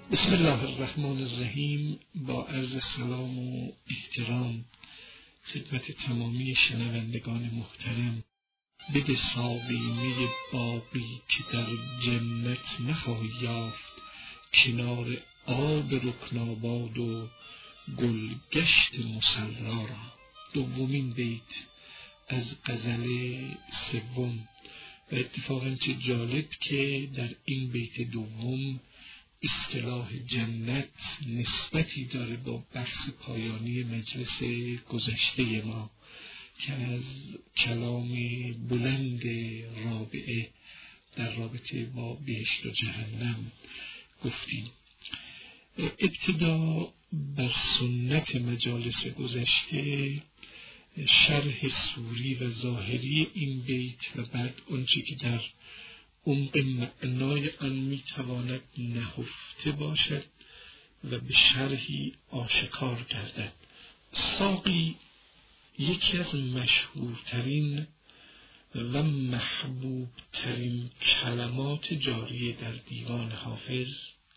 بسم الله الرحمن الرحیم. با عرض سلام و احترام خدمت تمامی شنوندگان محترم، بده ساقی می باقی که در جنت نخواهی یافت، کنار آب رکناباد و گلگشت مصلا را. دومین بیت از غزل سوم. و اتفاقا چه جالب که در این بیت دوم اصطلاح جنت نسبتی داره با بحث پایانی مجلس گذشته ما که از کلام بلند رابعه در رابطه با بهشت و جهنم گفتیم. ابتدا بر سنت مجالس گذشته شرح سوری و ظاهری این بیت و بعد اونچه که در عمق معنای آن میتواند نهفته باشد و به شرحی آشکار گردد. ساقی یکی از مشهورترین و محبوبترین کلمات جاری در دیوان حافظ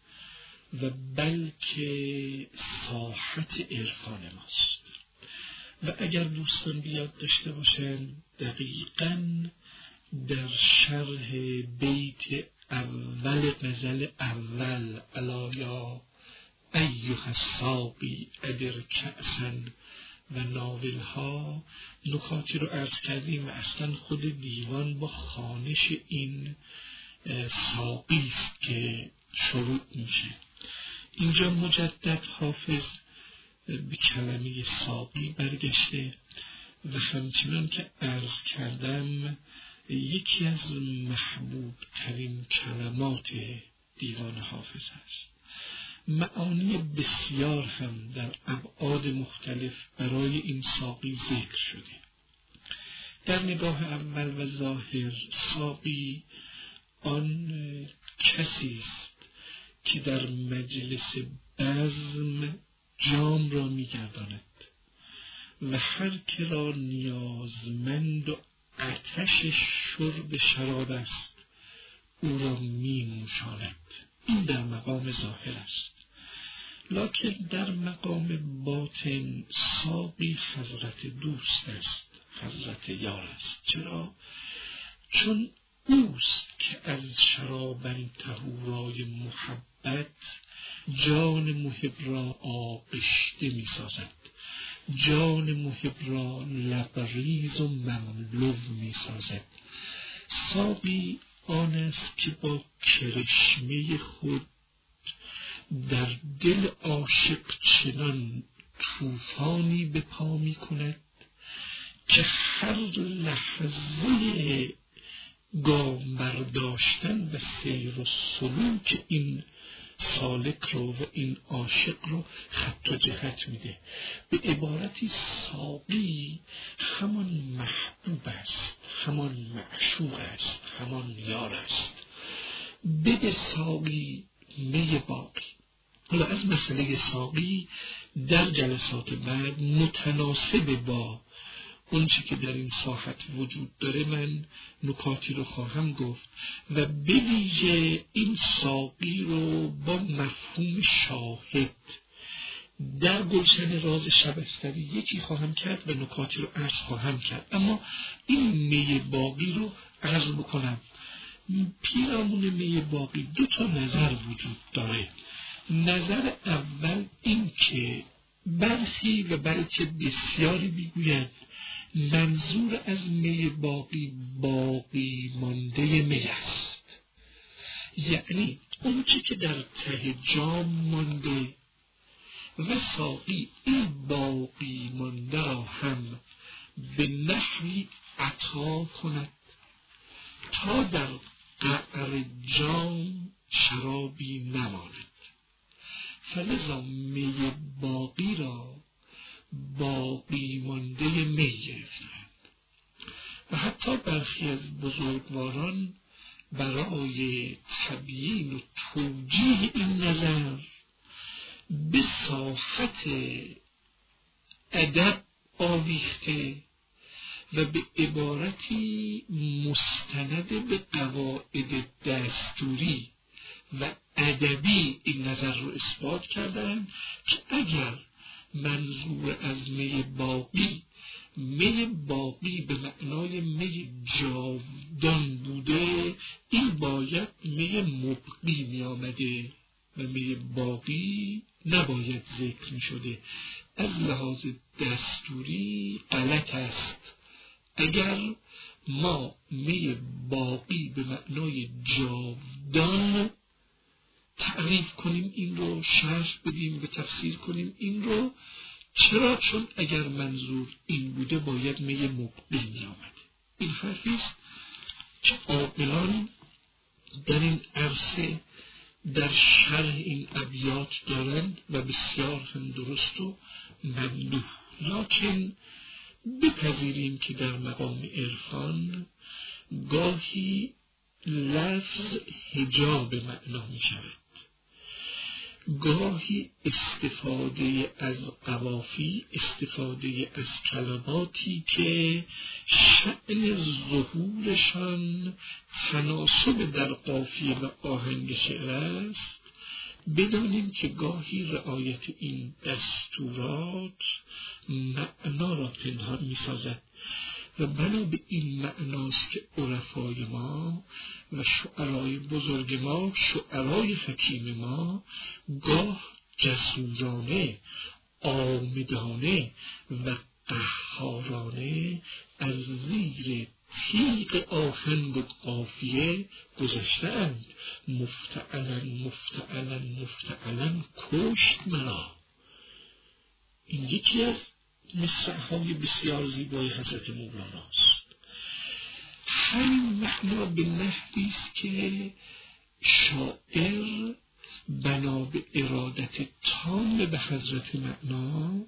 و بلکه ساحت عرفان ماست. و اگر دوستان بیاد داشته باشن دقیقاً در شرح بیت اول غزل اول الا یا ایها الساقی ادر کأسا و ناولها نکاتی رو عرض کردیم و اصلا خود دیوان با خوانش این ساقی است که شروع میشه. اینجا مجدد حافظ به کلمه ساقی برگشته و همچنان که عرض کردم یکی از محبوب ترین کلمات دیوان حافظ است. معانی بسیار هم در ابعاد مختلف برای این ساقی ذکر شده. در نگاه اول و ظاهر ساقی آن کسی است که در مجلس بزم جام را می‌گرداند و هر که را نیازمند و آتش شرب شراب است او را می‌نوشاند. این در مقام ظاهر است، لکن در مقام باطن ساقی حضرت دوست است، حضرت یار است. چرا؟ چون اوست که از شرابن طهورای محبت جان محب را آغشته می‌سازد، جان محب را لبریز و مملو می سازد. ساقی آن است که با کرشمه خود در دل عاشق چنان طوفانی به پا می کند که هر لحظه گام برداشتن و سیر و سلوک این سالک رو و این عاشق رو خط و جهت میده. به عبارتی ساقی همان محبوب است، همان معشوق است، همان یار است. بده ساقی می باقی. حالا از مسئله ساقی در جلسات بعد متناسب با اونچه که در این ساحت وجود داره من نکاتی رو خواهم گفت و به ویژه این ساقی رو با مفهوم شاهد در گلشن راز شبستری یکی خواهم کرد و نکاتی رو عرض خواهم کرد. اما این می باقی رو عرض بکنم. پیرامون می باقی دو تا نظر وجود داره. نظر اول این که برخی و بلکه بسیاری میگویند منظور از می باقی باقی مانده می است، یعنی اون چی که در ته جام مانده و ساقی این باقی مانده را هم به نحوی عطا کند تا در قعر جام شرابی نماند. فلذا می باقی را باقی مانده می گرفتند و حتی برخی از بزرگواران برای تبیین و توجیه این نظر به ساحت ادب آویخته و به عبارتی مستند به قواعد دستوری و ادبی این نظر رو اثبات کردن که اگر منظور از می باقی به معنای می جاودان بوده، این باید می مبقی می آمده و می باقی نباید ذکر می شده. از لحاظ دستوری غلط است. اگر ما می باقی به معنای جاودان تعریف کنیم، این رو شرح بدیم و تفسیر کنیم این رو، چرا؟ چون اگر منظور این بوده باید می مبقی می آمد. این حرفی است که عاقلان در این عرصه در شرح این ابیات دارند و بسیار هم درست و ممدوح. لکن بپذیریم که در مقام عرفان گاهی لفظ حجاب معنا می شود، گاهی استفاده از قوافی، استفاده از کلماتی که شأن ظهورشان تناسب در قافیه و آهنگ شعر است، بدانیم که گاهی رعایت این دستورات معنا را پنهان می سازد و بنا به این معناست که عرفای ما و شعرای بزرگ ما، شعرای حکیم ما، گاه جسورانه، آمدانه و قهارانه از زیر تیغ آهنگ و قافیه گذشتند. مفتعلا کشت مرا. این یکی از مصرع‌های بسیار زیبای حضرت مولاناست. همین معنا به نحوی است که شاعر بنا به ارادت تام به حضرت معنا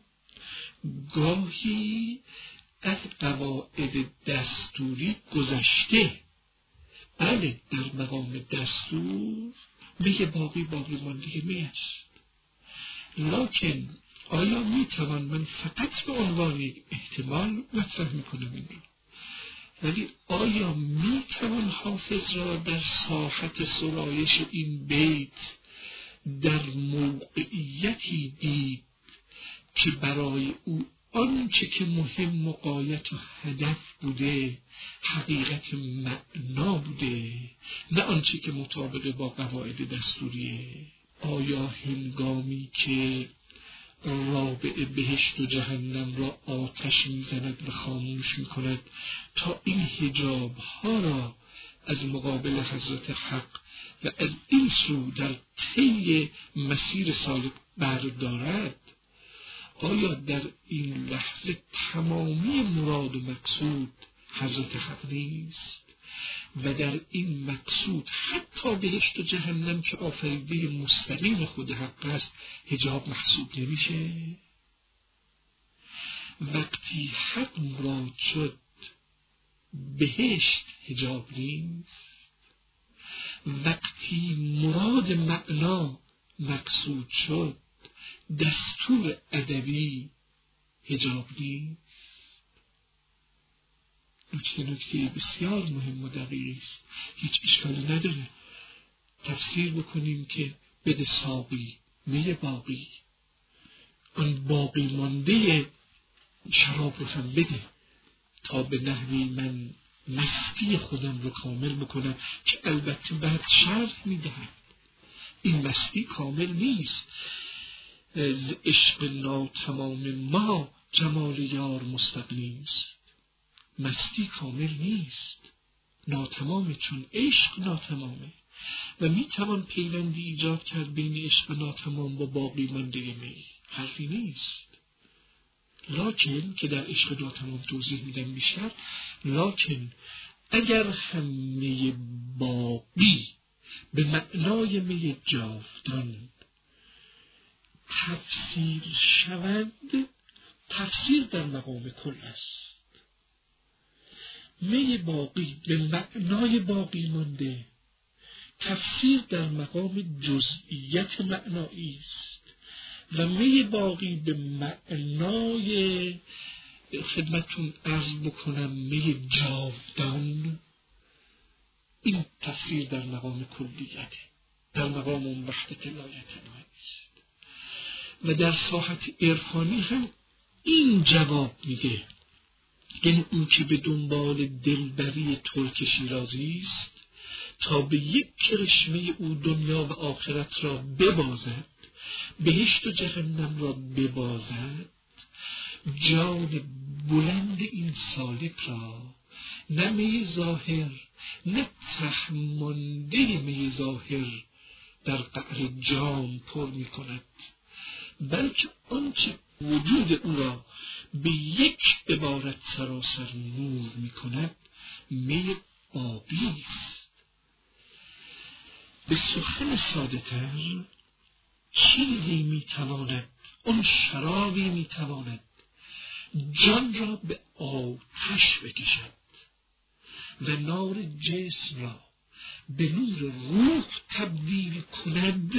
گاهی از قواعد دستوری گذشته. بله، در مقام دستور می باقی مانده می است، لکن آیا می توان، من فقط به عنوان یک احتمال مطرح می کنم این رو، ولی آیا می توان حافظ را در ساحت سرایش این بیت در موقعیتی دید که برای او آنچه که مهم و غایت و هدف بوده حقیقت معنا بوده، نه آنچه که مطابق با قواعد دستوریه؟ آیا هنگامی که رابع بهشت و جهنم را آتش میزند و خاموش میکند تا این حجاب ها را از مقابل حضرت حق و از این سو در طی مسیر سالک بردارد، آیا در این لحظه تمامی مراد و مقصود حضرت حق نیست و در این مقصود حتی بهشت و جهنم که آفریده مستقیم خود حق است حجاب محسوب نمیشه؟ وقتی حق مراد شد بهشت حجاب نیست، وقتی مراد معنا مقصود شد دستور ادبی حجاب نیست. نکته بسیار مهم و دقیق است، هیچ اشکالی نداره تفسیر بکنیم که بده ساقی می باقی، آن باقی مانده شراب رو هم بده تا به نحوی من مستی خودم رو کامل بکنم، که البته بعد شرح میدهد این مستی کامل نیست. از عشق ناتمام ما جمال یار مستغنی است. مستی کامل نیست، ناتمامه، چون عشق ناتمامه و میتوان پیوندی ایجاد کرد بین عشق ناتمام با باقی مانده می، حرفی نیست. لکن که در عشق ناتمام توضیح میدم بیشتر، لکن اگر هم می باقی به معنای می جاودان تفسیر شود، تفسیر در مقام کل است. می باقی به معنای باقی مانده، تفسیر در مقام جزئیت معنایی است و می باقی به معنای خدمتون عرض بکنم می جاودان، این تفسیر در مقام کلیته. در مقام اون وحدت لایتناهی است. و در ساحت عرفانی هم این جواب میده، یعنی اون که به دنبال دلبری ترک شیرازی است تا به یک کرشمه او دنیا و آخرت را ببازد، بهشت و جهنم را ببازد، جان بلند این سالک را نه می ظاهر نه تهمانده می ظاهر در قعر جام پر می کند، بلکه آنچه وجود او را به یک عبارت سراسر نور می کند می آبی است. به سخن ساده تر، چیزی می تواند، اون شرابی می تواند جان را به آتش بکشد و نار جسم را به نور روح تبدیل کند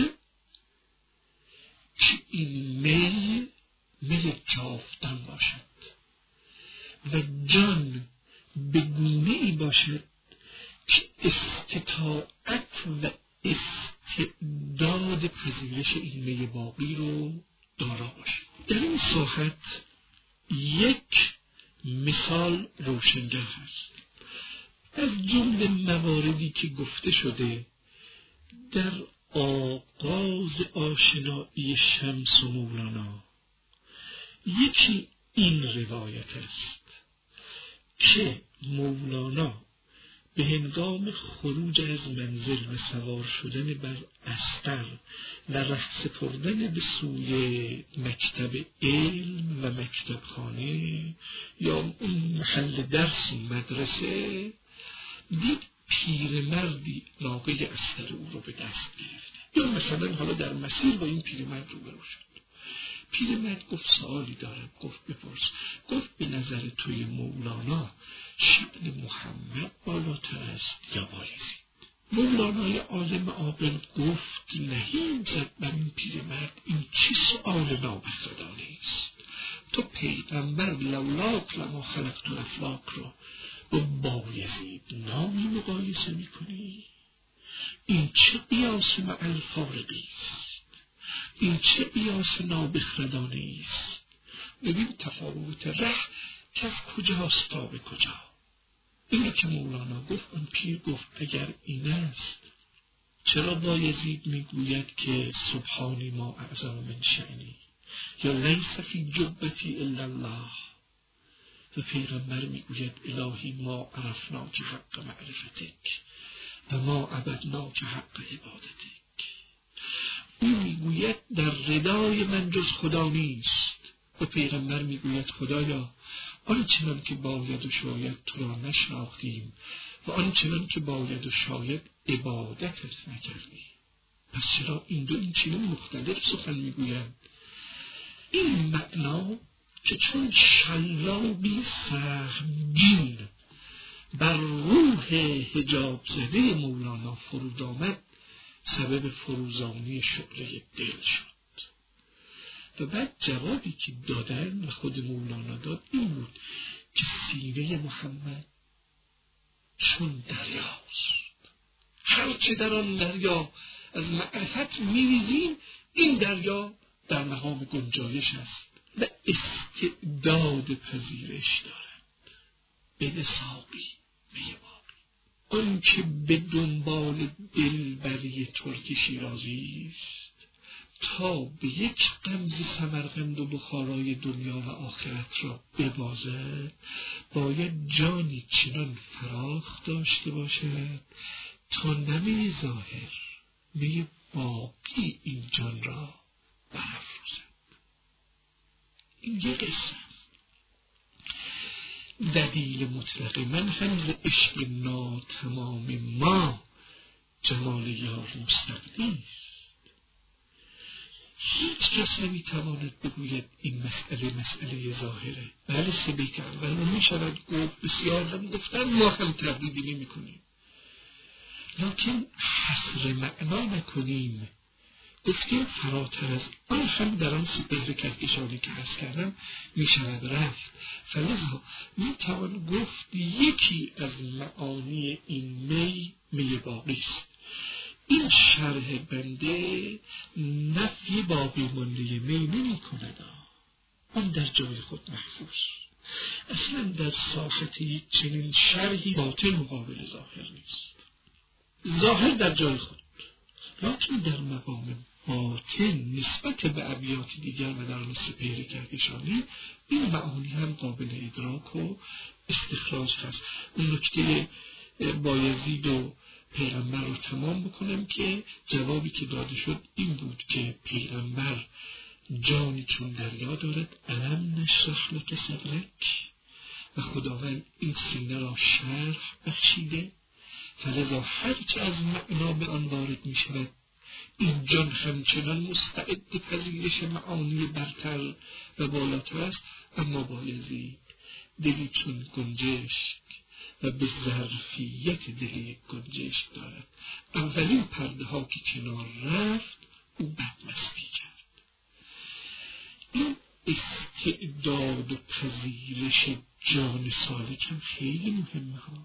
که این می جاودان باشد و جان به گونه‌ای باشد که استطاعت و استعداد پذیرش این می باقی رو دارا باشد. در این ساحت یک مثال روشنگر هست. از جمله مواردی که گفته شده در آغاز آشنایی شمس و مولانا، یکی این روایت است که مولانا به هنگام خروج از منزل و سوار شدن بر استر و ره سپردن به سوی مکتب علم و مکتبخانه یا اون محل درس و مدرسه، دید پیرمردی ناقه استر او رو به دست گرفته، یا مثلا حالا در مسیر با این پیرمرد روبرو شد. پیرمرد گفت سوالی دارم. گفت بپرس. گفت به نظر توی مولانا شأن محمد بالاتر است یا بایزید؟ مولانای عالم عاقل گفت نهیم زد بر این پیرمرد، این چه سؤال نابخردانه است؟ تو پیغمبر لولاک لما خلقت الافلاک رو با بایزید نامی مقایسه میکنی؟ این چه قیاس مع الفارقی است؟ این چه قیاس نابخردانه است؟ ببین تفاوت ره که از کجاست تا به کجا. این که مولانا گفت، اون پیر گفت اگر این است چرا بایزید میگوید که سبحانی ما اعظم من شأنی یا لیس فی جبتی الا الله، و پیغمبر میگوید الهی ما عرفناک حق معرفتک و ما عبدناک حق عبادتک. او میگوید در ردای من جز خدا نیست، و پیغمبر میگوید خدایا آنچنان که باید و شاید تو را نشناختیم و آنچنان که باید و شاید عبادتت نکردیم. پس چرا این دو این چنین مختلف سخن میگویند؟ این معنا که چون شلابی سهمگین بر روح حجاب زده مولانا فرود آمد، سبب فروزانی شعله دل شد. و بعد جوابی که دادن و خود مولانا داد این بود که سینه محمد چون دریاست، هرچه در آن دریا از معرفت می‌ریزیم، این دریا در مقام گنجایش است و استعداد پذیرش دارد. به ساقی می باقی، آن که به دنبال دلبری ترک شیرازی است تا به یک غمزه سمرقند و بخارای دنیا و آخرت را ببازد، باید جانی چنان فراخ داشته باشد تا نمی ظاهر می باقی این جان را برافروزد. این یک قصه. دلیل مطلق من هم ز عشق ناتمام ما جمال یار مستغنی است. هیچ کس نمیتواند بگوید این مسئله ظاهره. بله سبیک اول میشود گفت، بسیار هم گفتن، ما هم تردیدی نمی کنیم، لکن حصر معنا نکنیم. گفتیم فراتر از آن هم در آن سپهر کهکشانی که عرض کردم میشود رفت. فلذا میتوان گفت یکی از معانی این می باقی است. این شرح بنده نفی باقی مانده می نمی کند، آن در جای خود محفوظ. اصلا در ساحت یک چنین شرحی باطن مقابل ظاهر نیست. ظاهر در جای خود، لیکن در مقام باطن نسبت به ابیات دیگر و در مثل پیره کهکشانی این معانی هم قابل ادراک و استخراج هست. اون نکته بایزید و پیغمبر رو تمام بکنم که جوابی که داده شد این بود که پیغمبر جانی چون دریا دارد، الم نشرح لک صدرک، و خداوند این سینه را شرح بخشیده، فلذا هرچه از معنا به آن وارد می شود این جان همچنان مستعد پذیرش معانی برتر و بالاتر است. اما بایزید دلی چون گنجشک و به ظرفیت دل یک گنجشک دارد، اولین پرده ها که کنار رفت او بدمستی کرد. این استعداد و پذیرش جان سالک هم خیلی مهمه ها.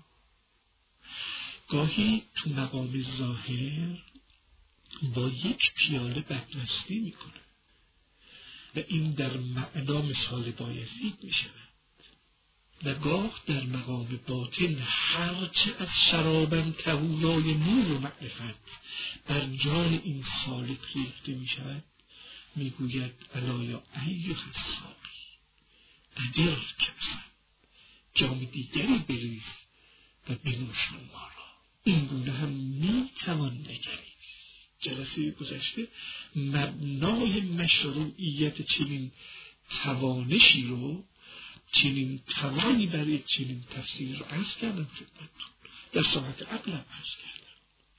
گاهی تو مقام ظاهر با یک پیاله بدمستی میکنه و این در معنا مثال بایزید میشود، و گاه در مقام باطن هرچه از شرابم تهورای نور و معرفت بر جان این سالک ریخته میشود میگوید الا یا ایها الساقی قدر کأسا، جام دیگری بریز و بنوشان ما را. این گونه هم میتوان نگرید. جلسه گذشته مبنای مشروعیت چنین توانشی رو، چنین توانی برای چنین تفسیر رو عرض کردم خدمتتون، در ساعت عقلم عرض کردم.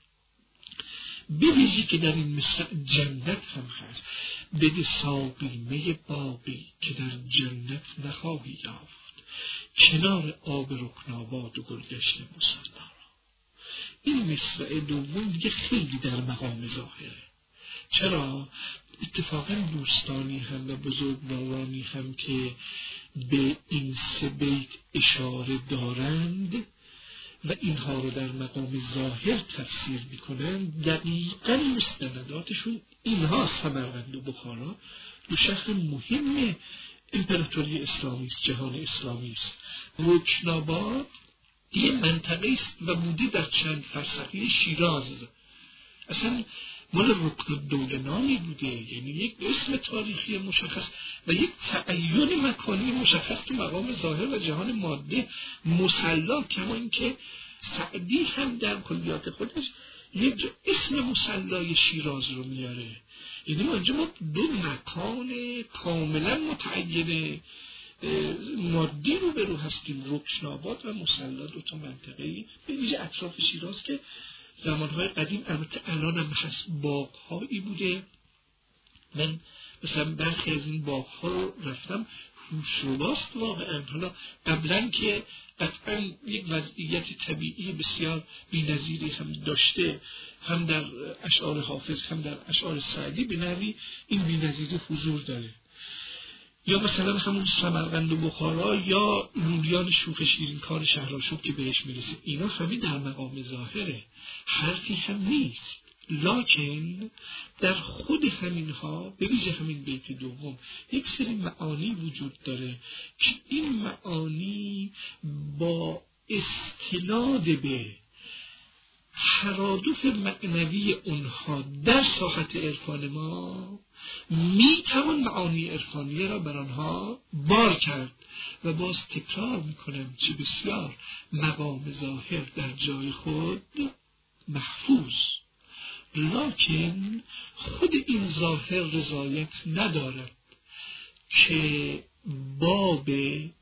بویژه که در این مصرع جنت هم هست، بده ساقی می باقی که در جنت نخواهی یافت، کنار آب رکناباد و گلگشت مصلا. این مصرع دوم دیگه خیلی در مقام ظاهره. چرا؟ اتفاقا دوستانی هم و بزرگوارانی هم که به این سه بیت اشاره دارند و اینها رو در مقام ظاهر تفسیر میکنند، دقیقاً مستنداتشون اینها. سمرقند و بخارا دو شهر مهم امپراتوری اسلامی است، جهان اسلامی است. رکناباد یه منطقه است و بوده در چند فرسخی شیراز، اصلا مال رکن الدوله نامی بوده، یعنی یک اسم تاریخی مشخص و یک تعین مکانی مشخص تو مقام ظاهر و جهان ماده مصلا. کما اینکه سعدی هم در کلیات خودش یک اسم مصلای شیراز رو میاره. یعنی ما اینجا دو مکان کاملا متعین مادی رو به رو هستیم، رکناباد و مصلا، دو تا منطقه‌ای به ویژه اطراف شیراز که زمانهای قدیم، البته الان هم هست، باغ‌هایی بوده. من مثلا برخی از این باغ‌ها رو رفتم، هوشرباست واقعا. حالا قبلا که قطعا یک وضعیت طبیعی بسیار بی‌نظیری هم داشته، هم در اشعار حافظ هم در اشعار سعدی به نوعی این بی‌نظیری حضور داره. یا مثلا همون سمرقند و بخارا یا لولیان شوخ شیرین کار شهرآشوب که بهش میرسید، اینا همه در مقام ظاهره، حرفی هم نیست. لکن در خود همینها به ویژه همین بیت دوم یک سری معانی وجود داره که این معانی با استناد به ترادف معنوی اونها در ساحت عرفان ما میتوان معانی عرفانیه را بر آنها بار کرد. و باز تکرار میکنم چه بسیار مقام ظاهر در جای خود محفوظ، لکن خود این ظاهر رضایت ندارد که باب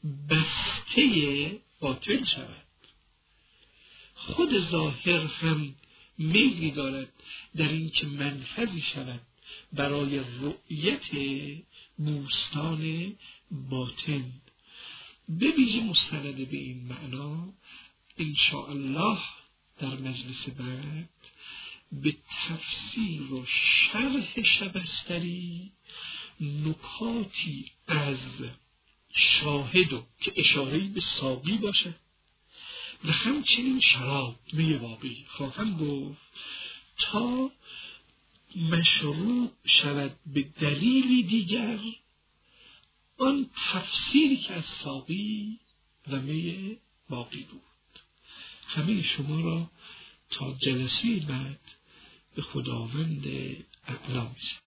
بسته باطل شود. خود ظاهر هم میلی دارد در این که منفذی شود برای رؤیت بوستان باطن. به ویژه مستند به این معنا انشاءالله در مجلس بعد به تفسیر و شرح شبستری نکاتی از شاهدو که اشاره‌ای به ساقی باشه و همچنین شراب می واقعی خواهم گفت تا مشروع شود به دلیلی دیگر آن تفسیری که از ساقی و می باقی بود. همه شما را تا جلسه بعد به خداوند اعلی